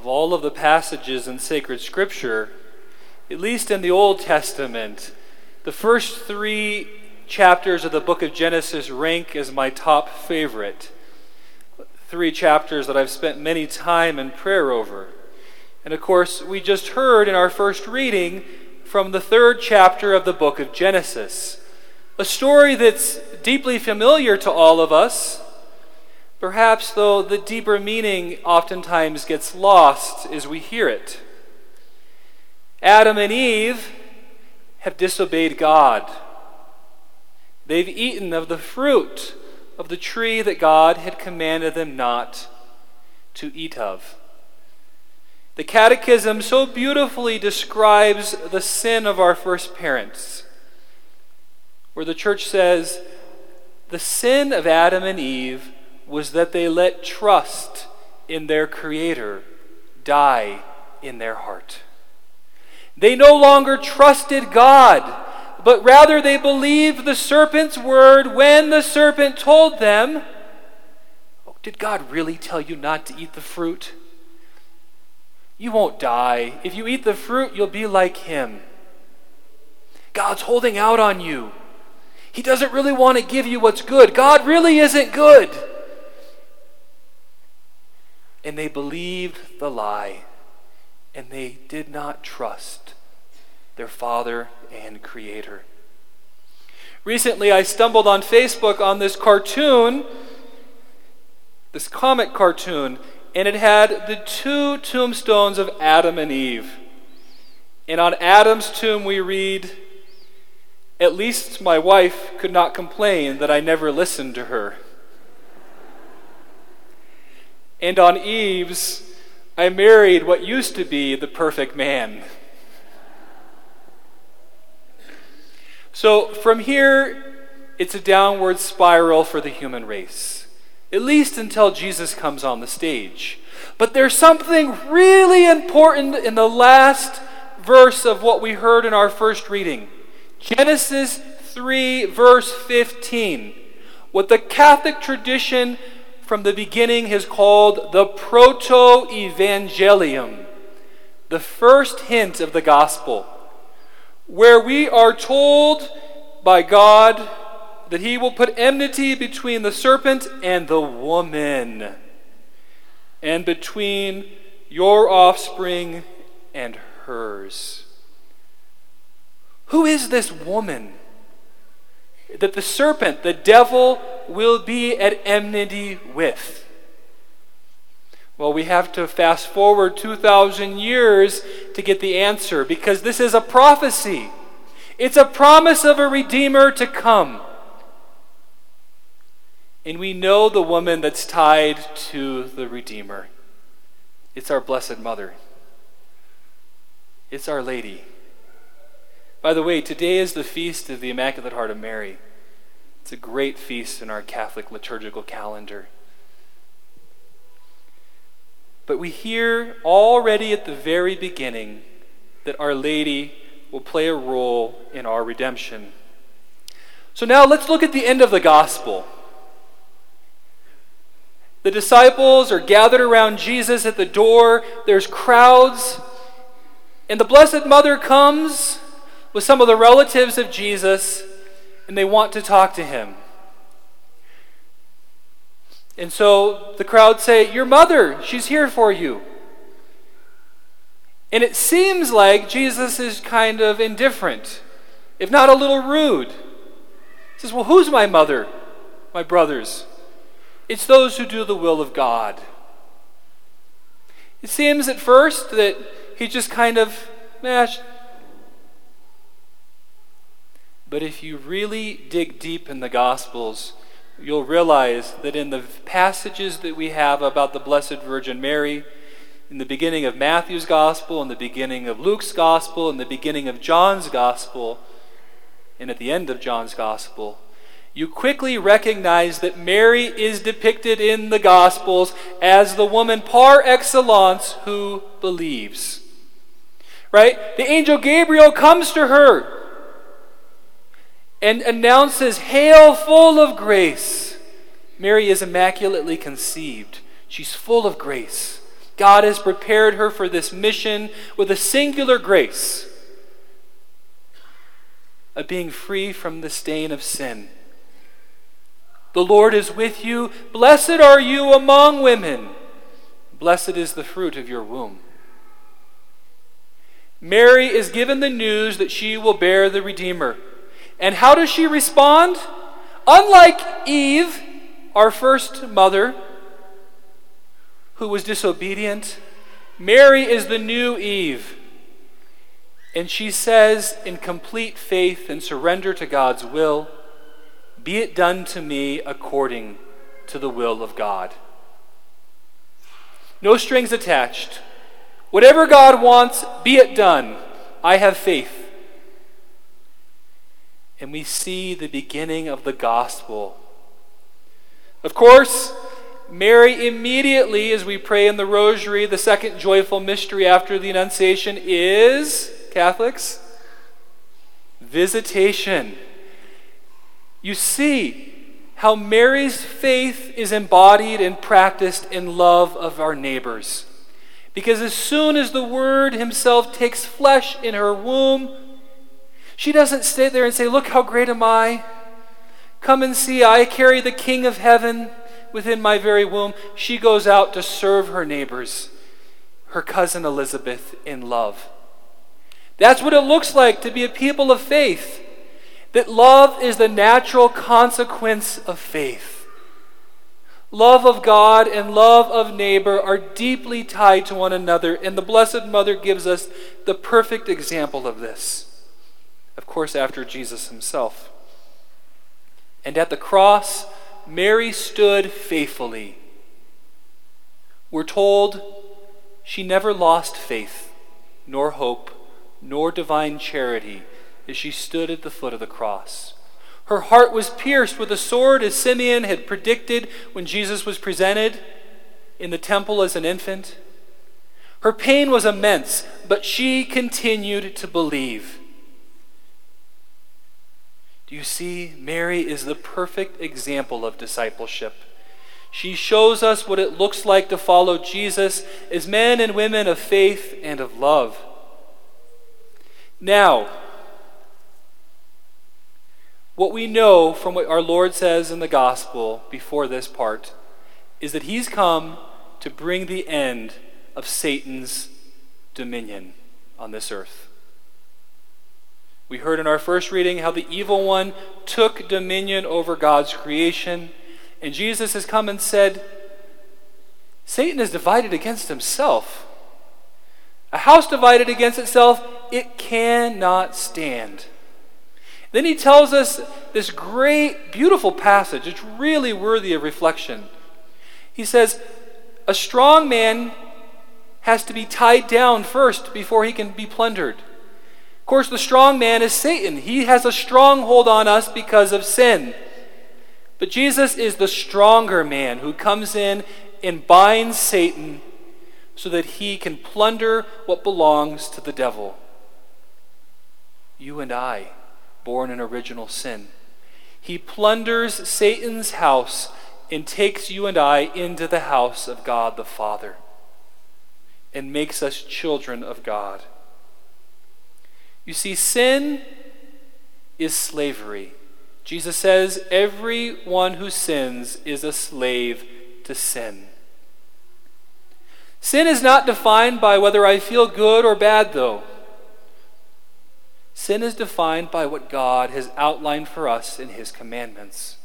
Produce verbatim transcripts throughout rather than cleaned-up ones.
of all of the passages in sacred scripture, at least in the Old Testament, the first three chapters of the book of Genesis rank as my top favorite. Three chapters that I've spent many time in prayer over. And of course, we just heard in our first reading from the third chapter of the book of Genesis, a story that's deeply familiar to all of us. Perhaps, though, the deeper meaning oftentimes gets lost as we hear it. Adam and Eve have disobeyed God. They've eaten of the fruit of the tree that God had commanded them not to eat of. The Catechism so beautifully describes the sin of our first parents, where the Church says, the sin of Adam and Eve was that they let trust in their Creator die in their heart. They no longer trusted God, but rather they believed the serpent's word when the serpent told them, oh, did God really tell you not to eat the fruit? You won't die. If you eat the fruit, you'll be like him. God's holding out on you. He doesn't really want to give you what's good. God really isn't good. And they believed the lie, and they did not trust their Father and Creator. Recently, I stumbled on Facebook on this cartoon, this comic cartoon, and it had the two tombstones of Adam and Eve. And on Adam's tomb we read, "At least my wife could not complain that I never listened to her." And on Eve's, "I married what used to be the perfect man." So from here, it's a downward spiral for the human race, at least until Jesus comes on the stage. But there's something really important in the last verse of what we heard in our first reading. Genesis three, verse fifteen. What the Catholic tradition from the beginning has called the proto-evangelium, the first hint of the gospel, where we are told by God that he will put enmity between the serpent and the woman, and between your offspring and hers. Who is this woman that the serpent, the devil, will be at enmity with? Well, we have to fast forward two thousand years to get the answer, because this is a prophecy. It's a promise of a Redeemer to come. And we know the woman that's tied to the Redeemer. It's our Blessed Mother. It's Our Lady. By the way, today is the feast of the Immaculate Heart of Mary. It's a great feast in our Catholic liturgical calendar. But we hear already at the very beginning that Our Lady will play a role in our redemption. So now let's look at the end of the gospel. The disciples are gathered around Jesus at the door. There's crowds. And the Blessed Mother comes with some of the relatives of Jesus, and they want to talk to him. And so the crowd say, "Your mother, she's here for you." And it seems like Jesus is kind of indifferent, if not a little rude. He says, "Well, who's my mother, my brothers?" It's those who do the will of God. It seems at first that he just kind of, eh. But if you really dig deep in the Gospels, you'll realize that in the passages that we have about the Blessed Virgin Mary, in the beginning of Matthew's Gospel, in the beginning of Luke's Gospel, in the beginning of John's Gospel, and at the end of John's Gospel, you quickly recognize that Mary is depicted in the Gospels as the woman par excellence who believes. Right? The angel Gabriel comes to her and announces, "Hail, full of grace." Mary is immaculately conceived. She's full of grace. God has prepared her for this mission with a singular grace of being free from the stain of sin. The Lord is with you. Blessed are you among women. Blessed is the fruit of your womb. Mary is given the news that she will bear the Redeemer. And how does she respond? Unlike Eve, our first mother, who was disobedient, Mary is the new Eve. And she says, in complete faith and surrender to God's will, "Be it done to me according to the will of God." No strings attached. Whatever God wants, be it done. I have faith. And we see the beginning of the gospel. Of course, Mary immediately, as we pray in the Rosary, the second joyful mystery after the Annunciation is, Catholics, visitation. You see how Mary's faith is embodied and practiced in love of our neighbors. Because as soon as the Word himself takes flesh in her womb, she doesn't stay there and say, "Look how great am I. Come and see, I carry the King of Heaven within my very womb." She goes out to serve her neighbors, her cousin Elizabeth, in love. That's what it looks like to be a people of faith. That love is the natural consequence of faith. Love of God and love of neighbor are deeply tied to one another, and the Blessed Mother gives us the perfect example of this. Of course, after Jesus himself. And at the cross, Mary stood faithfully. We're told she never lost faith, nor hope, nor divine charity as she stood at the foot of the cross. Her heart was pierced with a sword, as Simeon had predicted when Jesus was presented in the temple as an infant. Her pain was immense, but she continued to believe. Do you see? Mary is the perfect example of discipleship. She shows us what it looks like to follow Jesus as men and women of faith and of love. Now, what we know from what our Lord says in the gospel before this part is that he's come to bring the end of Satan's dominion on this earth. We heard in our first reading how the evil one took dominion over God's creation, and Jesus has come and said, Satan is divided against himself. A house divided against itself, it cannot stand. Then he tells us this great, beautiful passage. It's really worthy of reflection. He says, a strong man has to be tied down first before he can be plundered. Of course, the strong man is Satan. He has a stronghold on us because of sin. But Jesus is the stronger man who comes in and binds Satan so that he can plunder what belongs to the devil. You and I, born in original sin. He plunders Satan's house and takes you and I into the house of God the Father and makes us children of God. You see, sin is slavery. Jesus says everyone who sins is a slave to sin. Sin is not defined by whether I feel good or bad, though. Sin is defined by what God has outlined for us in his commandments.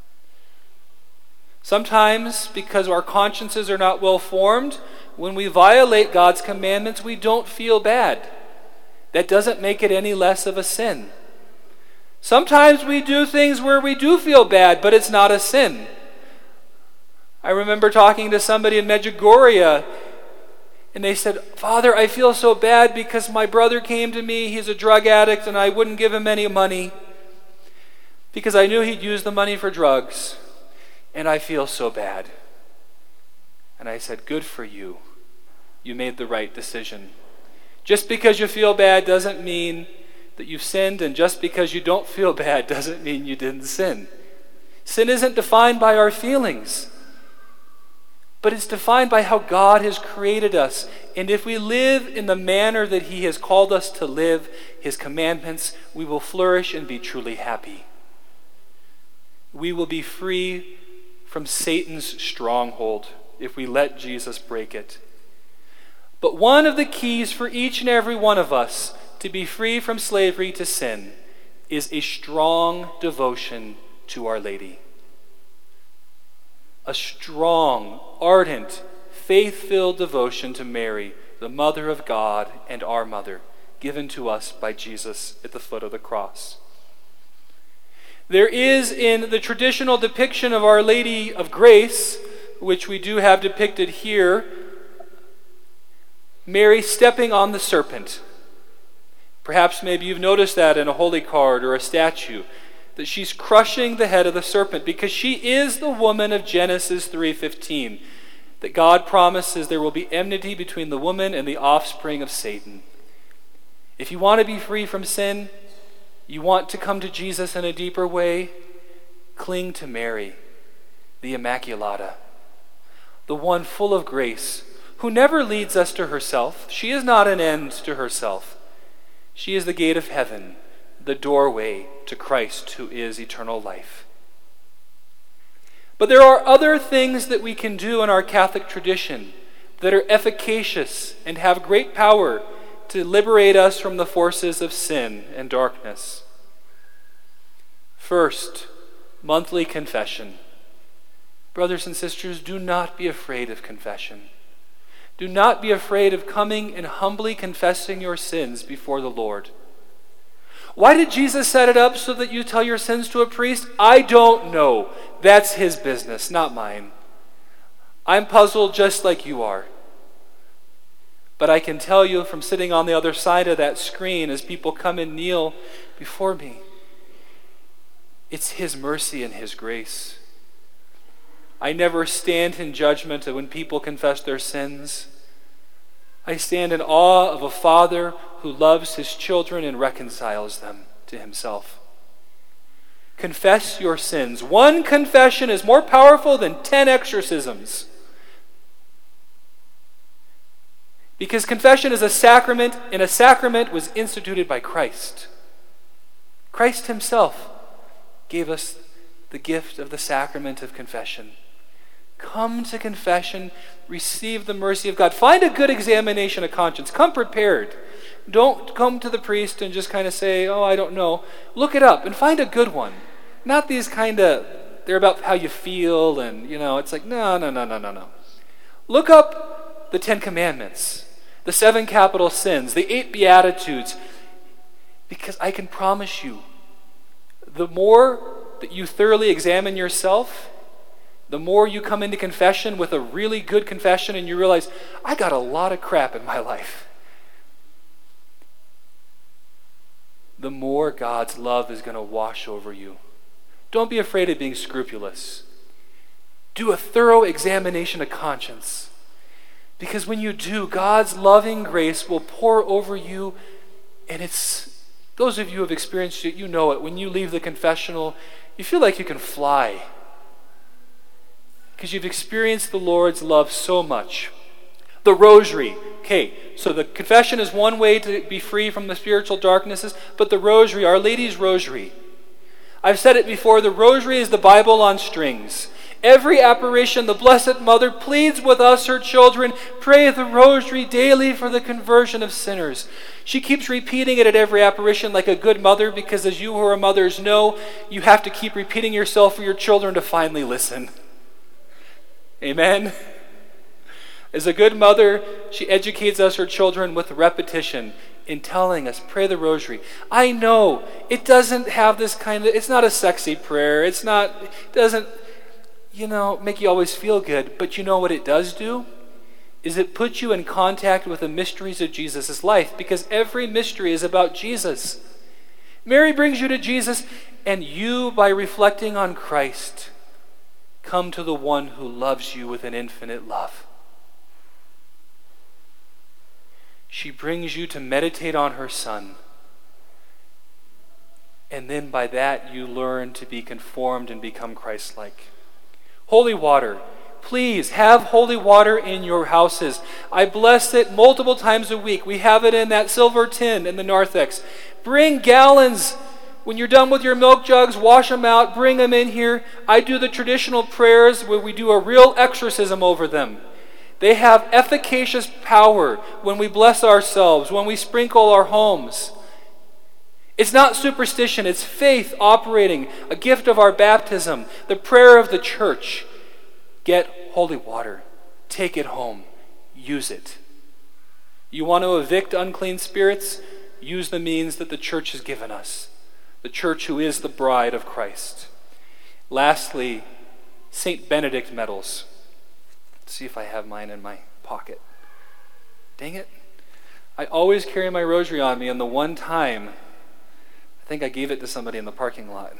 Sometimes, because our consciences are not well formed, when we violate God's commandments, we don't feel bad. That doesn't make it any less of a sin. Sometimes we do things where we do feel bad, but it's not a sin. I remember talking to somebody in Medjugorje, and they said, Father, I feel so bad because my brother came to me, he's a drug addict, and I wouldn't give him any money because I knew he'd use the money for drugs, and I feel so bad. And I said, good for you. You made the right decision. Just because you feel bad doesn't mean that you've sinned, and just because you don't feel bad doesn't mean you didn't sin. Sin isn't defined by our feelings. but it's defined by how God has created us. And if we live in the manner that he has called us to live, his commandments, we will flourish and be truly happy. We will be free from Satan's stronghold if we let Jesus break it. But one of the keys for each and every one of us to be free from slavery to sin is a strong devotion to Our Lady. A strong, ardent, faith-filled devotion to Mary, the Mother of God and our Mother, given to us by Jesus at the foot of the cross. There is in the traditional depiction of Our Lady of Grace, which we do have depicted here, Mary stepping on the serpent. Perhaps maybe you've noticed that in a holy card or a statue, that she's crushing the head of the serpent because she is the woman of Genesis three fifteen, that God promises there will be enmity between the woman and the offspring of Satan. If you want to be free from sin, you want to come to Jesus in a deeper way, cling to Mary, the Immaculata, the one full of grace, who never leads us to herself. She is not an end to herself. She is the gate of heaven, the doorway to Christ, who is eternal life. But there are other things that we can do in our Catholic tradition that are efficacious and have great power to liberate us from the forces of sin and darkness. First, monthly confession. Brothers and sisters, do not be afraid of confession. Do not be afraid of coming and humbly confessing your sins before the Lord. Why did Jesus set it up so that you tell your sins to a priest? I don't know. That's his business, not mine. I'm puzzled just like you are. But I can tell you from sitting on the other side of that screen as people come and kneel before me, it's his mercy and his grace. I never stand in judgment when people confess their sins. I stand in awe of a Father who loves his children and reconciles them to himself. Confess your sins. One confession is more powerful than ten exorcisms. Because confession is a sacrament, and a sacrament was instituted by Christ. Christ himself gave us the gift of the sacrament of confession. Come to confession, receive the mercy of God. Find a good examination of conscience. Come prepared. Don't come to the priest and just kind of say, oh, I don't know. Look it up and find a good one. Not these kind of, they're about how you feel and, you know, it's like, no, no, no, no, no, no. Look up the Ten Commandments, the seven capital sins, the eight Beatitudes, because I can promise you, the more that you thoroughly examine yourself, the more you come into confession with a really good confession and you realize, I got a lot of crap in my life, the more God's love is going to wash over you. Don't be afraid of being scrupulous. Do a thorough examination of conscience. Because when you do, God's loving grace will pour over you, and it's, those of you who have experienced it, you know it. When you leave the confessional, you feel like you can fly. Because you've experienced the Lord's love so much. The rosary. Okay, so the confession is one way to be free from the spiritual darknesses, but the rosary, Our Lady's rosary. I've said it before, the rosary is the Bible on strings. Every apparition, the Blessed Mother pleads with us, her children, pray the rosary daily for the conversion of sinners. She keeps repeating it at every apparition like a good mother, because as you who are mothers know, you have to keep repeating yourself for your children to finally listen. Amen? As a good mother, she educates us, her children, with repetition in telling us, pray the rosary. I know it doesn't have this kind of, it's not a sexy prayer. It's not, it doesn't, you know, make you always feel good. But you know what it does do? Is it puts you in contact with the mysteries of Jesus' life, because every mystery is about Jesus. Mary brings you to Jesus, and you, by reflecting on Christ, come to the one who loves you with an infinite love. She brings you to meditate on her Son. And then by that you learn to be conformed and become Christ-like. Holy water. Please have holy water in your houses. I bless it multiple times a week. We have it in that silver tin in the narthex. Bring gallons. When you're done with your milk jugs, wash them out, bring them in here. I do the traditional prayers where we do a real exorcism over them. They have efficacious power when we bless ourselves, when we sprinkle our homes. It's not superstition, it's faith operating, a gift of our baptism, the prayer of the church. Get holy water. Take it home. Use it. You want to evict unclean spirits? Use the means that the church has given us. The church who is the bride of Christ. Lastly, Saint Benedict medals. Let's see if I have mine in my pocket. Dang it. I always carry my rosary on me, and the one time, I think I gave it to somebody in the parking lot.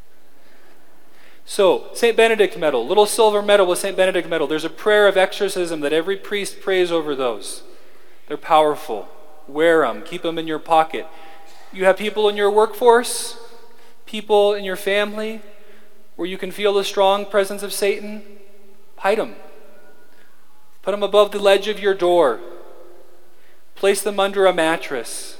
So, Saint Benedict medal, little silver medal with Saint Benedict medal. There's a prayer of exorcism that every priest prays over those. They're powerful. Wear them. Keep them in your pocket. You have people in your workforce, people in your family, where you can feel the strong presence of Satan. Hide them. Put them above the ledge of your door. Place them under a mattress.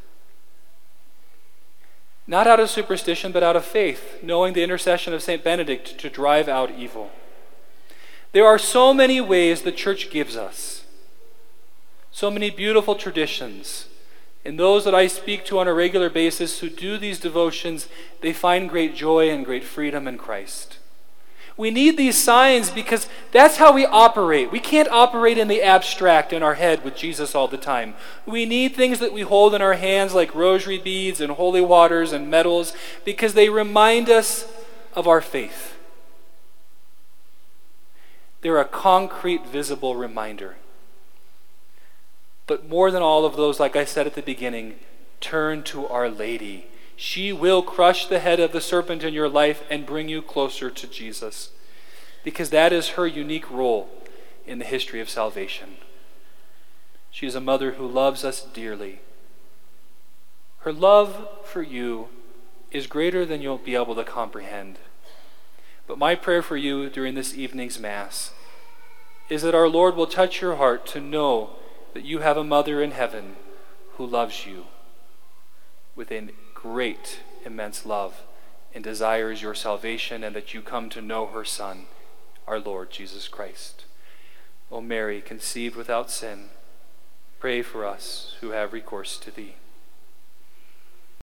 Not out of superstition, but out of faith, knowing the intercession of Saint Benedict to drive out evil. There are so many ways the church gives us. So many beautiful traditions. And those that I speak to on a regular basis who do these devotions, they find great joy and great freedom in Christ. We need these signs because that's how we operate. We can't operate in the abstract in our head with Jesus all the time. We need things that we hold in our hands like rosary beads and holy waters and medals because they remind us of our faith. They're a concrete, visible reminder. But more than all of those, like I said at the beginning, turn to Our Lady. She will crush the head of the serpent in your life and bring you closer to Jesus, because that is her unique role in the history of salvation. She is a mother who loves us dearly. Her love for you is greater than you'll be able to comprehend. But my prayer for you during this evening's Mass is that our Lord will touch your heart to know that you have a mother in heaven who loves you with a great, immense love and desires your salvation, and that you come to know her Son, our Lord Jesus Christ. O Mary, conceived without sin, pray for us who have recourse to thee.